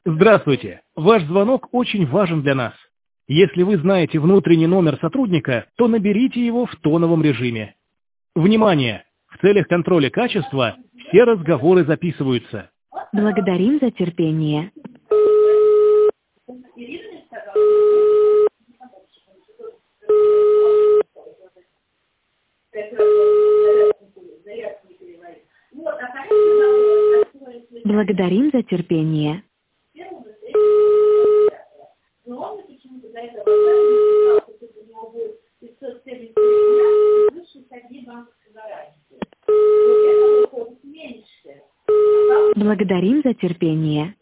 Здравствуйте. Ваш звонок очень важен для нас. Если вы знаете внутренний номер сотрудника, то наберите его в тоновом режиме. Внимание! В целях контроля качества все разговоры записываются. Благодарим за терпение. Благодарим за терпение. Благодарим за терпение.